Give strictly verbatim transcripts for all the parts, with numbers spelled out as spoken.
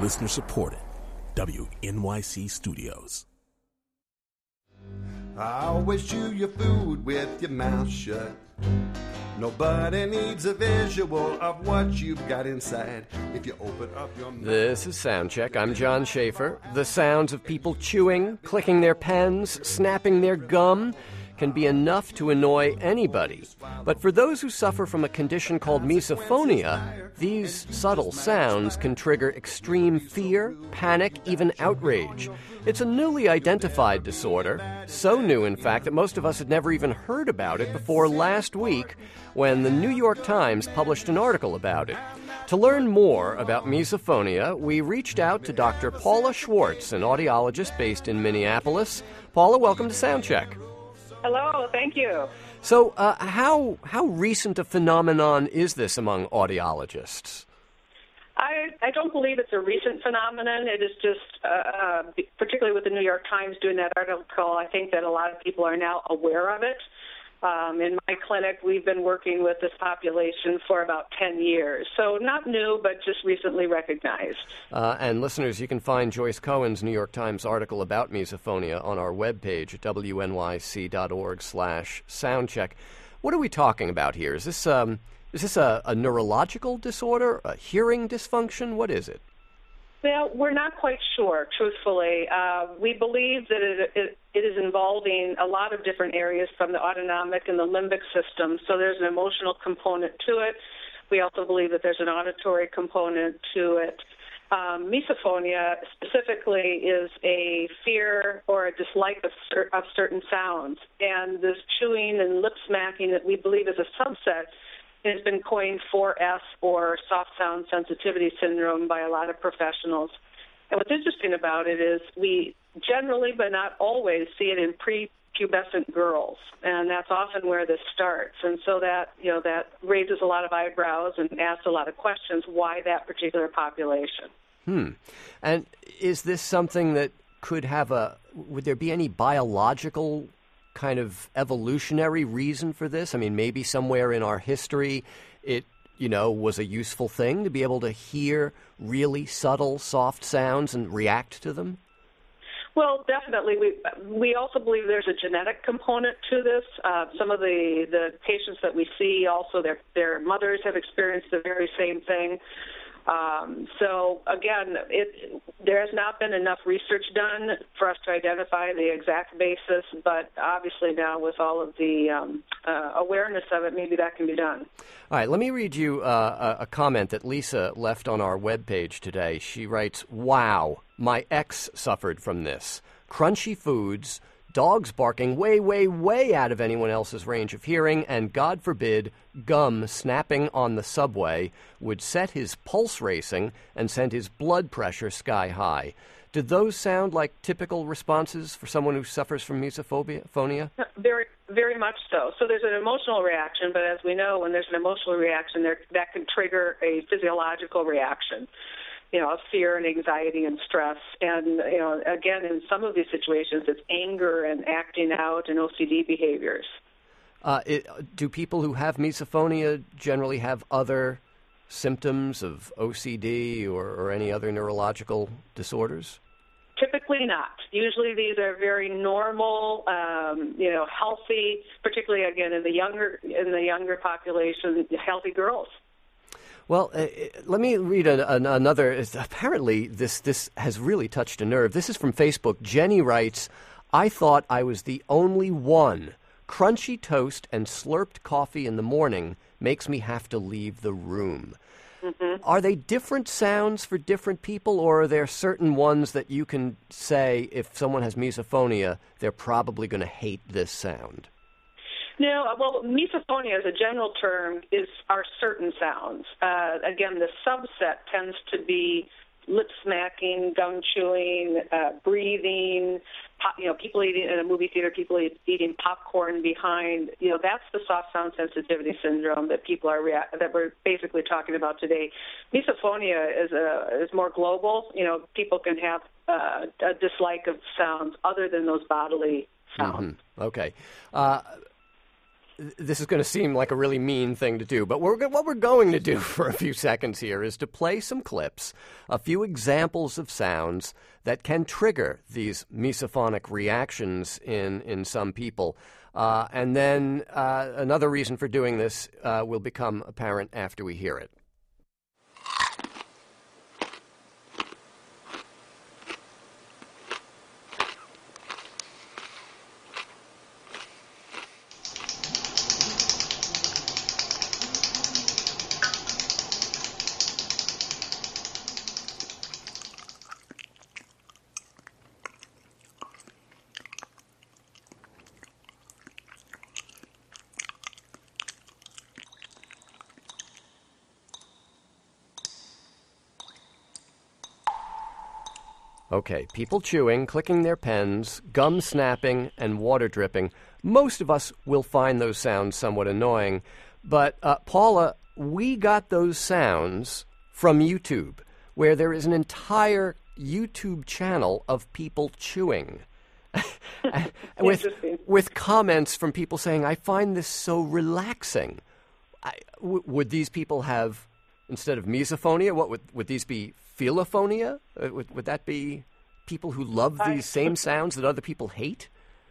Listener supported. W N Y C Studios. I always chew your food with your mouth shut. Nobody needs a visual of what you've got inside. If you open up your mouth. This is Soundcheck. I'm John Schaefer. The sounds of people chewing, clicking their pens, snapping their gum can be enough to annoy anybody. But for those who suffer from a condition called misophonia, these subtle sounds can trigger extreme fear, panic, even outrage. It's a newly identified disorder, so new, in fact, that most of us had never even heard about it before last week when the New York Times published an article about it. To learn more about misophonia, we reached out to Doctor Paula Schwartz, an audiologist based in Minneapolis. Paula, welcome to Soundcheck. Hello, thank you. So, uh, how how recent a phenomenon is this among audiologists? I, I don't believe it's a recent phenomenon. It is just, uh, uh, particularly with the New York Times doing that article, I think that a lot of people are now aware of it. Um, in my clinic, we've been working with this population for about ten years. So not new, but just recently recognized. Uh, and listeners, you can find Joyce Cohen's New York Times article about misophonia on our webpage at W N Y C dot org slash soundcheck. What are we talking about here? Is this, um, is this a, a neurological disorder, a hearing dysfunction? What is it? Well, we're not quite sure, truthfully. Uh, we believe that it, it, it is involving a lot of different areas from the autonomic and the limbic system. So there's an emotional component to it. We also believe that there's an auditory component to it. Um, misophonia specifically is a fear or a dislike of, cer- of certain sounds. And this chewing and lip smacking that we believe is a subset has been coined four S, or soft sound sensitivity syndrome, by a lot of professionals. And what's interesting about it is we generally, but not always, see it in prepubescent girls, and that's often where this starts. And so that, you know, that raises a lot of eyebrows and asks a lot of questions, why that particular population. Hmm. And is this something that could have a, would there be any biological kind of evolutionary reason for this? I mean, maybe somewhere in our history it, you know, was a useful thing to be able to hear really subtle, soft sounds and react to them? Well, definitely. We we also believe there's a genetic component to this. Uh, some of the, the patients that we see, also their their mothers have experienced the very same thing. Um, so, again, it, there has not been enough research done for us to identify the exact basis, but obviously now with all of the um, uh, awareness of it, maybe that can be done. All right, let me read you uh, a, a comment that Lisa left on our webpage today. She writes, "Wow, my ex suffered from this. Crunchy foods, dogs barking way, way, way out of anyone else's range of hearing, and, God forbid, gum snapping on the subway would set his pulse racing and send his blood pressure sky high." Do those sound like typical responses for someone who suffers from misophonia? Very, very much so. So there's an emotional reaction, but as we know, when there's an emotional reaction, there, that can trigger a physiological reaction, you know, of fear and anxiety and stress. And, you know, again, in some of these situations, it's anger and acting out and O C D behaviors. Uh, it, do people who have misophonia generally have other symptoms of O C D or, or any other neurological disorders? Typically not. Usually these are very normal, um, you know, healthy, particularly, again, in the younger in the younger population, healthy girls. Well, uh, let me read a, an, another. Apparently, this, this has really touched a nerve. This is from Facebook. Jenny writes, "I thought I was the only one. Crunchy toast and slurped coffee in the morning makes me have to leave the room." Mm-hmm. Are they different sounds for different people, or are there certain ones that you can say if someone has misophonia, they're probably going to hate this sound? No, well, misophonia as a general term is are certain sounds. Uh, again, the subset tends to be lip smacking, gum chewing, uh, breathing, pop, you know, people eating in a movie theater, people eat, eating popcorn behind. You know, that's the soft sound sensitivity syndrome that people are rea- that we're basically talking about today. Misophonia is a is more global. You know, people can have uh, a dislike of sounds other than those bodily sounds. Mm-hmm. Okay. Uh, this is going to seem like a really mean thing to do, but we're, what we're going to do for a few seconds here is to play some clips, a few examples of sounds that can trigger these misophonic reactions in, in some people. Uh, and then uh, another reason for doing this uh, will become apparent after we hear it. Okay, people chewing, clicking their pens, gum snapping, and water dripping. Most of us will find those sounds somewhat annoying. But, uh, Paula, we got those sounds from YouTube, where there is an entire YouTube channel of people chewing. with, with comments from people saying, I find this so relaxing. I, w- would these people have, instead of misophonia, what would, would these be? Philophonia? Uh, would, would that be people who love these I, same sounds that other people hate?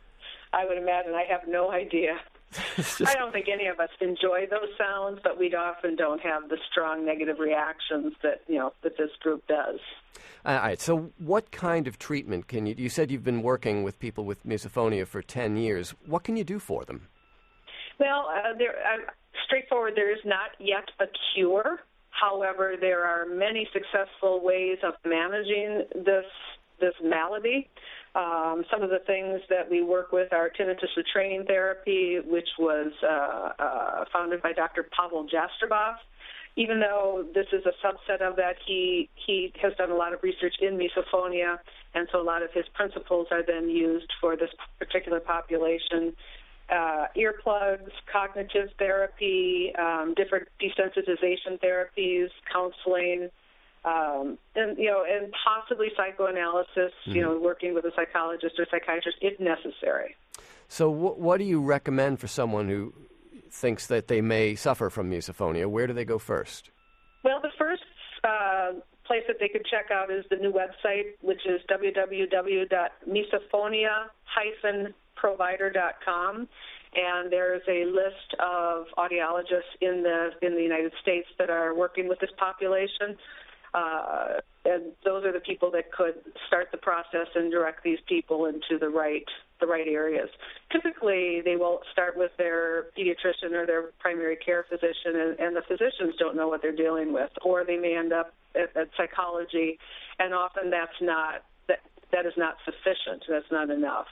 I would imagine. I have no idea. just... I don't think any of us enjoy those sounds, but we often don't have the strong negative reactions that, you know, that this group does. All right. So what kind of treatment can you... You said you've been working with people with misophonia for ten years. What can you do for them? Well, uh, there, uh, straightforward, there is not yet a cure. However, there are many successful ways of managing this this malady. Um, some of the things that we work with are tinnitus retraining therapy, which was uh, uh, founded by Doctor Pavel Jastreboff. Even though this is a subset of that, he he has done a lot of research in misophonia, and so a lot of his principles are then used for this particular population. Uh, earplugs, cognitive therapy, um, different desensitization therapies, counseling, um, and you know, and possibly psychoanalysis. Mm-hmm. You know, working with a psychologist or psychiatrist if necessary. So, wh- what do you recommend for someone who thinks that they may suffer from misophonia? Where do they go first? Well, the first uh, place that they could check out is the new website, which is w w w dot misophonia dash provider dot com, and there's a list of audiologists in the in the United States that are working with this population, uh, and those are the people that could start the process and direct these people into the right the right areas. Typically, they will start with their pediatrician or their primary care physician, and, and the physicians don't know what they're dealing with, or they may end up at, at psychology, and often that's not that that is not sufficient. That's not enough.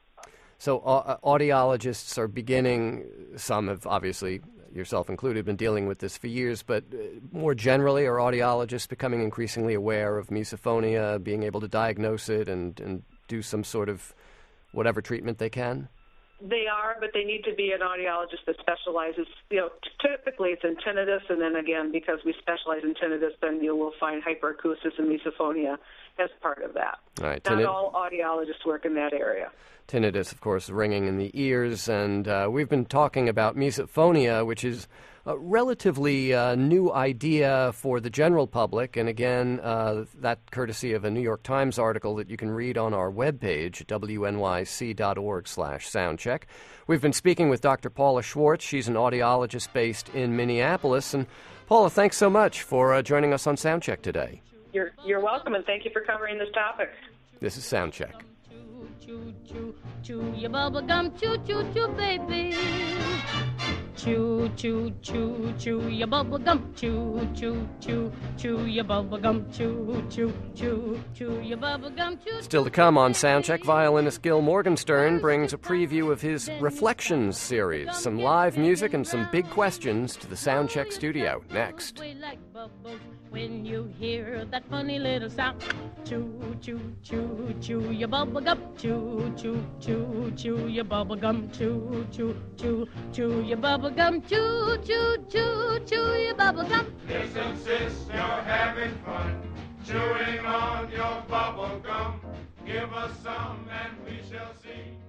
So uh, audiologists are beginning, some have obviously, yourself included, been dealing with this for years, but uh, more generally, are audiologists becoming increasingly aware of misophonia, being able to diagnose it and, and do some sort of whatever treatment they can? They are, but they need to be an audiologist that specializes. You know, typically it's in tinnitus, and then again, because we specialize in tinnitus, then you will find hyperacusis and misophonia as part of that. All right, Not tinnitus. all audiologists work in that area. Tinnitus, of course, ringing in the ears, and uh, we've been talking about misophonia, which is a relatively uh, new idea for the general public, and again, uh, that courtesy of a New York Times article that you can read on our webpage, w n y c dot org slash soundcheck. We've been speaking with Doctor Paula Schwartz. She's an audiologist based in Minneapolis, and Paula, thanks so much for uh, joining us on Soundcheck today. You're, you're welcome, and thank you for covering this topic. This is Soundcheck. Chew, chew, chew your bubble gum, chew, chew, chew, baby. Chew, chew, chew, chew your bubble gum, chew, chew, chew, chew your bubble gum, chew, chew, chew, chew your bubble gum, chew. Still to come on Soundcheck, violinist Gil Morgenstern brings a preview of his Reflections series, some live music and some big questions to the Soundcheck studio. Next. When you hear that funny little sound, chew, chew, chew, chew your bubble gum, chew, chew, chew, chew your bubble gum, chew, chew, chew, chew your bubble gum, chew, chew, chew, chew your bubble gum. Listen, sis, you're having fun, chewing on your bubble gum. Give us some and we shall see.